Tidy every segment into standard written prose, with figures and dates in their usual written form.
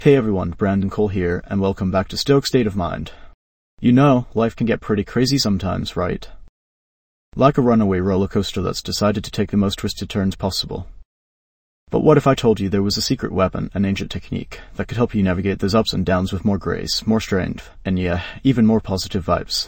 Hey everyone, Brandon Cole here, and welcome back to Stoic State of Mind. You know, life can get pretty crazy sometimes, right? Like a runaway roller coaster that's decided to take the most twisted turns possible. But what if I told you there was a secret weapon, an ancient technique, that could help you navigate those ups and downs with more grace, more strength, and yeah, even more positive vibes?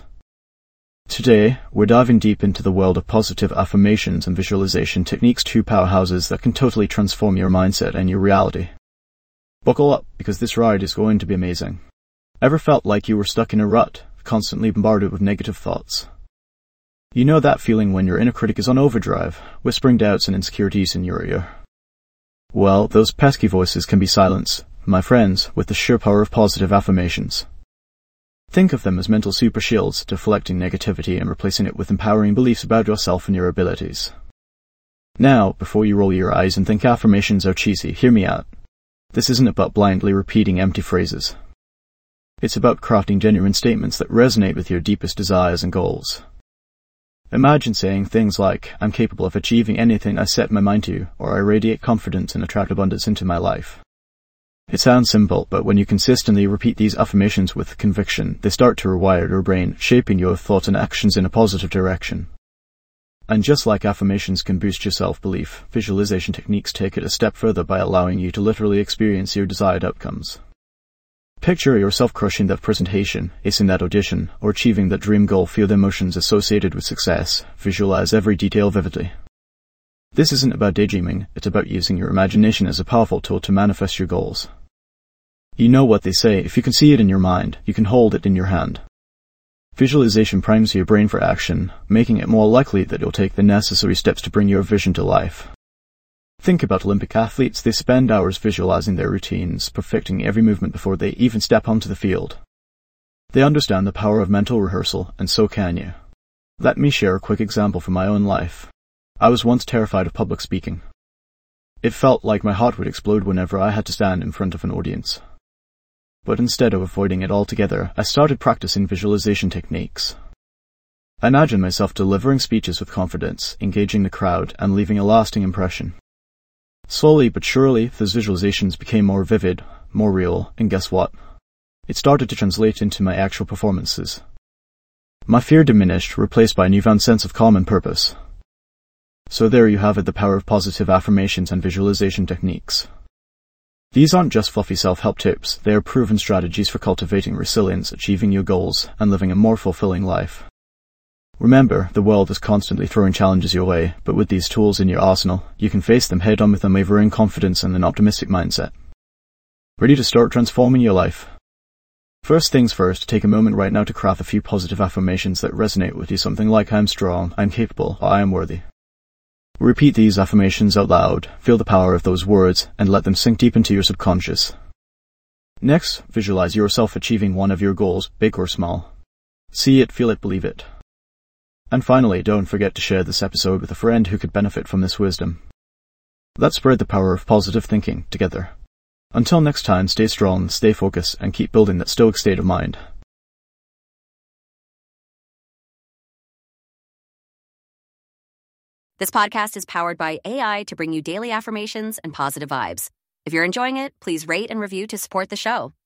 Today, we're diving deep into the world of positive affirmations and visualization techniques, two powerhouses that can totally transform your mindset and your reality. Buckle up, because this ride is going to be amazing. Ever felt like you were stuck in a rut, constantly bombarded with negative thoughts? You know that feeling when your inner critic is on overdrive, whispering doubts and insecurities in your ear? Well, those pesky voices can be silenced, my friends, with the sheer power of positive affirmations. Think of them as mental super shields, deflecting negativity and replacing it with empowering beliefs about yourself and your abilities. Now, before you roll your eyes and think affirmations are cheesy, hear me out. This isn't about blindly repeating empty phrases. It's about crafting genuine statements that resonate with your deepest desires and goals. Imagine saying things like, I'm capable of achieving anything I set my mind to, or I radiate confidence and attract abundance into my life. It sounds simple, but when you consistently repeat these affirmations with conviction, they start to rewire your brain, shaping your thoughts and actions in a positive direction. And just like affirmations can boost your self-belief, visualization techniques take it a step further by allowing you to literally experience your desired outcomes. Picture yourself crushing that presentation, acing that audition, or achieving that dream goal. Feel the emotions associated with success. Visualize every detail vividly. This isn't about daydreaming, it's about using your imagination as a powerful tool to manifest your goals. You know what they say, if you can see it in your mind, you can hold it in your hand. Visualization primes your brain for action, making it more likely that you'll take the necessary steps to bring your vision to life. Think about Olympic athletes. They spend hours visualizing their routines, perfecting every movement before they even step onto the field. They understand the power of mental rehearsal, and so can you. Let me share a quick example from my own life. I was once terrified of public speaking. It felt like my heart would explode whenever I had to stand in front of an audience. But instead of avoiding it altogether, I started practicing visualization techniques. I imagined myself delivering speeches with confidence, engaging the crowd, and leaving a lasting impression. Slowly but surely, those visualizations became more vivid, more real, and guess what? It started to translate into my actual performances. My fear diminished, replaced by a newfound sense of calm and purpose. So there you have it, the power of positive affirmations and visualization techniques. These aren't just fluffy self-help tips, they are proven strategies for cultivating resilience, achieving your goals, and living a more fulfilling life. Remember, the world is constantly throwing challenges your way, but with these tools in your arsenal, you can face them head-on with unwavering confidence and an optimistic mindset. Ready to start transforming your life? First things first, take a moment right now to craft a few positive affirmations that resonate with you, something like I'm strong, I'm capable, or I am worthy. Repeat these affirmations out loud, feel the power of those words, and let them sink deep into your subconscious. Next, visualize yourself achieving one of your goals, big or small. See it, feel it, believe it. And finally, don't forget to share this episode with a friend who could benefit from this wisdom. Let's spread the power of positive thinking together. Until next time, stay strong, stay focused, and keep building that stoic state of mind. This podcast is powered by AI to bring you daily affirmations and positive vibes. If you're enjoying it, please rate and review to support the show.